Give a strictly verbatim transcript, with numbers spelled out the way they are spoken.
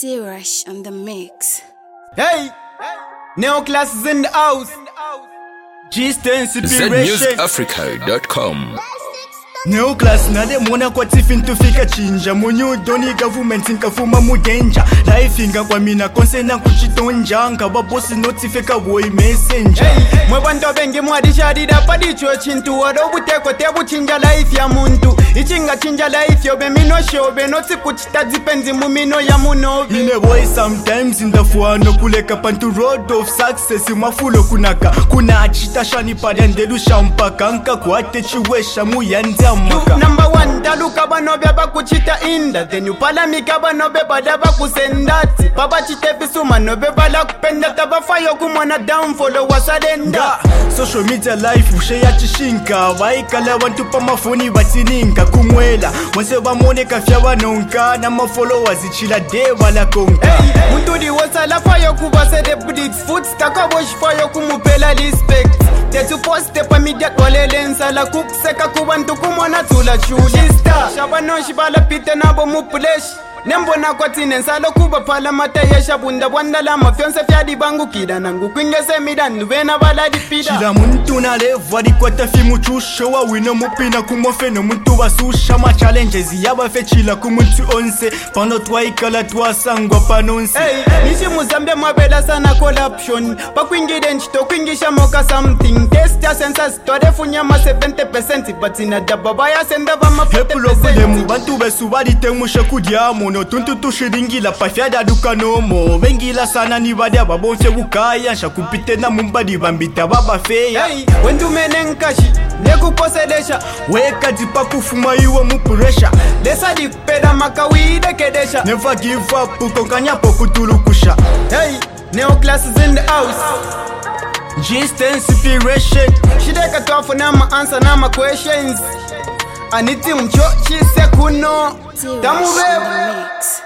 T-Rush on the mix. Hey, Neoclass is in the house. G-Stance Z music africa dot com. Neoclass na demona kwa tifin tufika chinja munyudo ni government nkafuma mudenja life inga kwa mina konsena kuchitonja nkaba boss notifika boy messenger. Hey, mwe bantu bengi mwadishadida padicho chintu wado buteko tebu chinja life ya muntu ichinga chinja life yo be mino shobe noti kuchita dipenzi mumino ya munobi ine boy sometimes in the fuano kuleka pantu road of success mafulo kunaka kuna chita shani padendelu shampaka nka kwate chiwesha muyanza muka number one daluka banobe bakuchita inda then you pala mika banobe badaba kusendati baba chite bisuma nobe bala kupenda tabafayo kumwana downfall wasadenda social media life usheya chishinka baikala bantu pa mafoni batininka kumwela mose bamone kafya banonka na ma followers ichila de bala konka hey, muntu di wasala fayo kubase de budit foot takabosh fayo kumupela respect tetu poste pa media kwalelensa la kukseka kubantu kumwana tula chulista shabano shibala pite nabo mupulesh nembona kwatine nsalo kuba phala mata yesha bunda bwanda la mafyonse fyadi bangu kida nangu kwingese midandu bena baladi pida chila muntu na levo di kwata fimu chusho wa wino mupina kumofe no muntu basusha ma challenges yaba fe chila kumuntu onse pano twaikala twasangwa panonse hey, nishi muzambe mabela sana corruption pa kwingide nchito kwingisha moka something test ya sensa store funya ma seventy percent but ina dababa ya senda ba ma forty percent problem bantu besubadi temusha kudiamo no tuntu tushiringila pafyada dukanomo bengila sana ni badia babonse bukaya shakupite na mumbadi bambita baba feya hey, wendu menenkashi nekuposedesha weka dipa kufuma iwe mupuresha lesa dipeda makawide kedesha never give up ukonganya pokutulukusha hey, Neoclass is in the house. G-Stance inspiration shideka twafu na ma answer na ma questions aniti mcho chise kuno T-Rush on the mix.